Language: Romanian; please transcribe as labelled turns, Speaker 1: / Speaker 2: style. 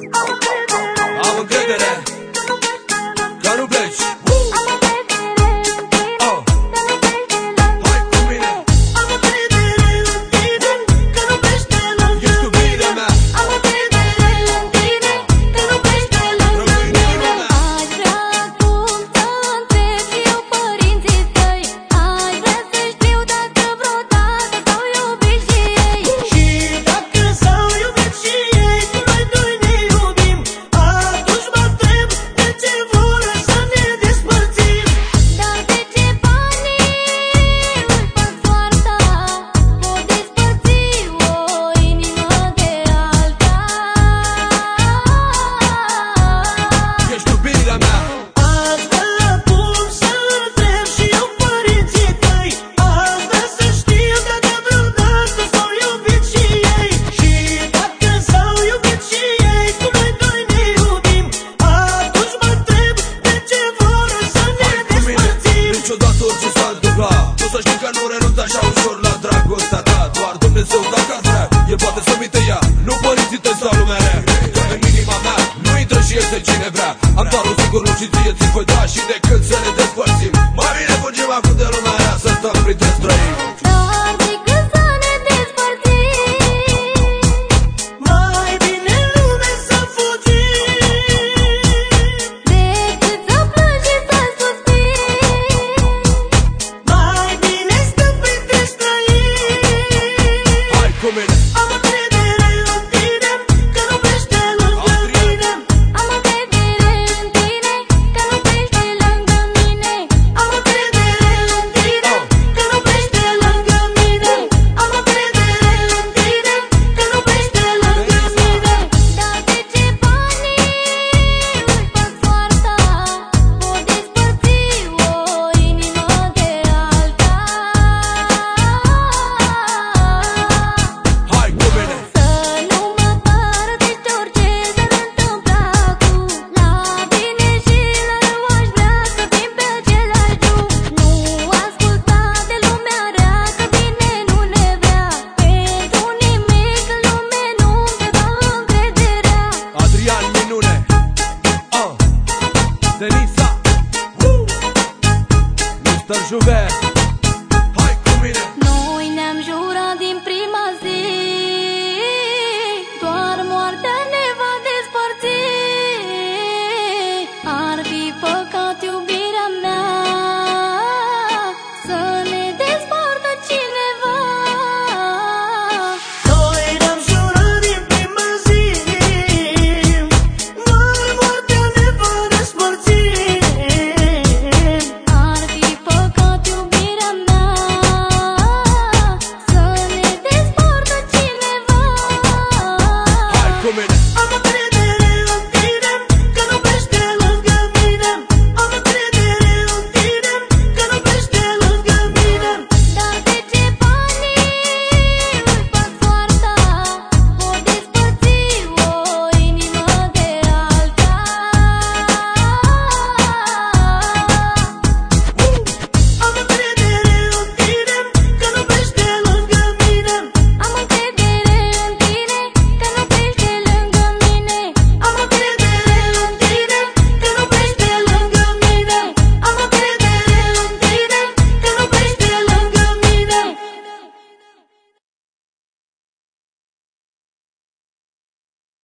Speaker 1: Am încredere că nu pleci. Tu să știi că nu renunț așa ușor la dragostea ta. Doar Dumnezeu dacă ar vrea, El poate să uite ea, nu părinții tăi sau lumea rea. În inima mea nu intră și este cine vrea. Am doar un singur lucru și ție ți-l voi da. Și decât să ne despărțim, mai bine fugim acum de lumea aia, să stăm printre străini. Denisa, Mr. Juve, hai cu mine.
Speaker 2: Noi ne-am jurat din prima zi, doar moartea ne va despărți. Ar fi păcat, iubirea mea, să ne despartă cineva.
Speaker 3: Noi ne-am jurat din prima zi, doar moartea ne va despărți.
Speaker 2: Ar fi păcat, iubirea mea, să ne despartă cineva.
Speaker 1: Hai cu mine.